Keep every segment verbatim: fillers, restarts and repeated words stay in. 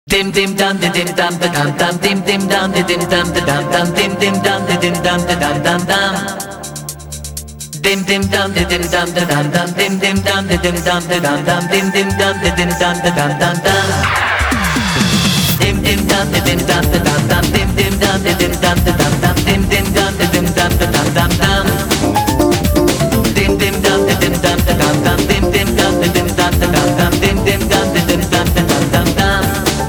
Dim dim dum da dim dum da dum dum dim dim dum da dim dum da dum dum dim dim dum da dim dum da dum dum dum dim dim dum da dim dum da dum dum dim dim dum da dim dum da dum dum dim dim dum da dim dum da dum dum dum dim dim dum da dim dum da dum dum dim dim dum da dim dum da dum dum dim dim dum da dim dum da dum dum dum dim dim dum da dim dum da dum dum dim dim dum da dim dum da dum dum dim dim dum da dim dum da dum dum dum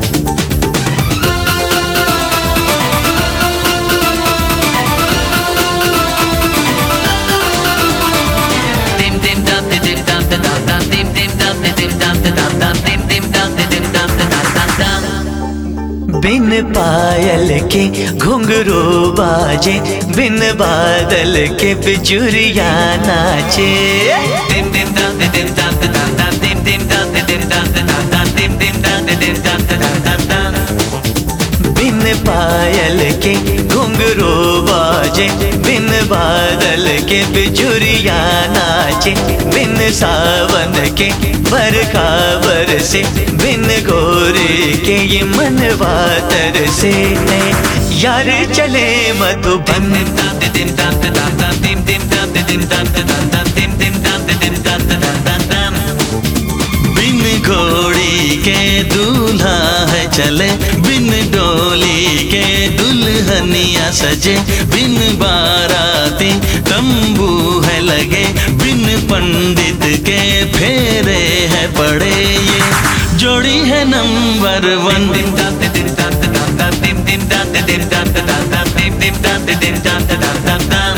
बिन पायल के घुंघरू बाजे, बिन बादल के बिजुरिया नाचे। dim dim dum da dim dum da dum dum dim dim dum da dim dum da dum dum dim dim dum da dim dum da dum dum dum बिन पायल के घुंघरू बाजे, बिन बादल के बिजुरिया नाचे। बिन सावन के बरखा बरसे, बिन गोरे के ये मनवा तरसे। यार चले Madhuban dim dum da dim dum da dum dum dim dim dum da dim dum da dum dum dim dim dum da dim dum da dum dum dum बिन घोड़ी के दूल्हा है चले, बिन डोली के दुल्हनिया सजे। बिन बाराती तंबू है लगे, बिन पंडित के फेरे है पड़े। ये जोड़ी है number one. dim dum da dim dum da dum dum dim dim dum da dim dum da dum dum dim dim dum da dim dum da dum dum dum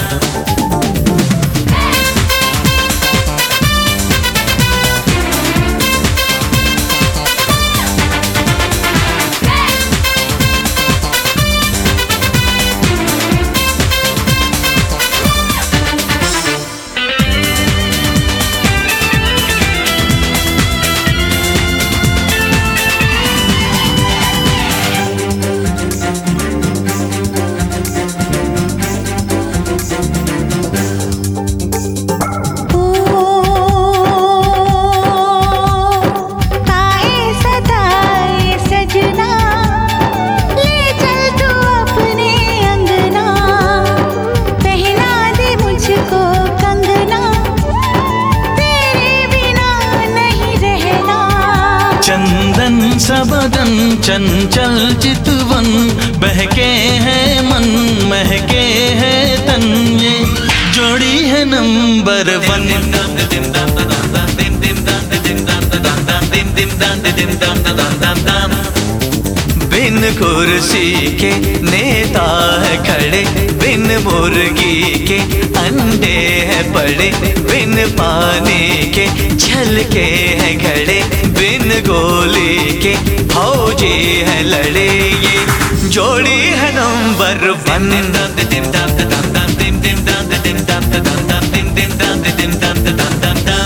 चंदन सबदन चंचल चितवन, बहके है मन महके है तन। ये जोड़ी है number one. dim dum da dim dum da dum dum dim dim dum da dim dum da dum dum dim dim dum da dim dum da dum dum dum बिन कुर्सी के नेता है खड़े, बिन मुर्गी के अंडे है पड़े। बिन पानी के छलके है घड़े, बिन गोली के फौजी है लड़े। ये जोड़ी है number one. dim dum da dim dum da dum dum dim dim dum da dim dum da dum dum dim dim dum da dim dum da dum dum dum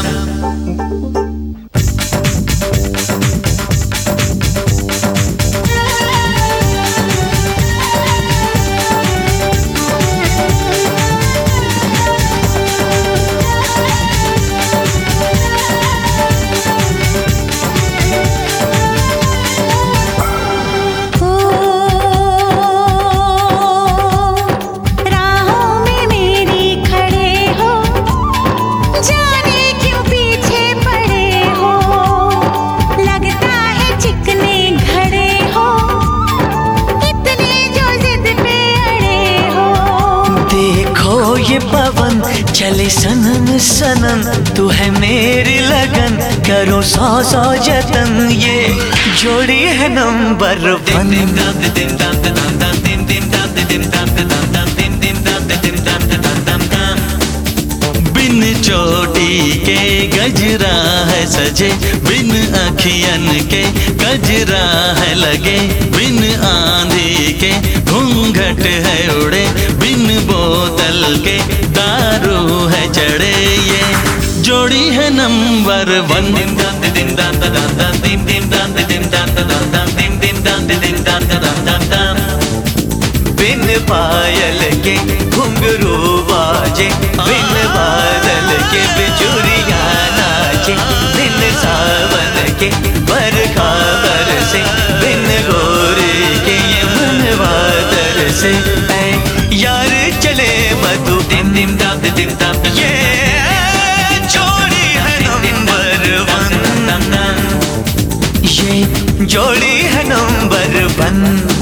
ये पवन चले सनन सनन, तू है मेरी लगन, करो सौ सौ जतन। ये जोड़ी है number one. dim dum da dim dum da dum dum dim dim dum da dim dum da dum dum dim dim dum da dim dum da dum dum dum बिन चोटी के गजरा है सजे, बिन अखियन के गजरा है लगे। बिन आंधी के घूंघट है उड़े, बिन बोतल के दारू है चढ़े। ये जोड़ी है number one. dim dum da dim dum da dum dum dim dim dum da dim dum da dum dum dim dim dum da dim dum da dum dum dum बिन पायल के घुंघरू बाजे, बिन बादल के बिजुरिया नाचे। बिन सावन के बरखा बरसे, बिन से ऐ यार चले मधु dim dim dam dim dim dam dim ये जोड़ी है नंबर वन, ये जोड़ी है नंबर वन।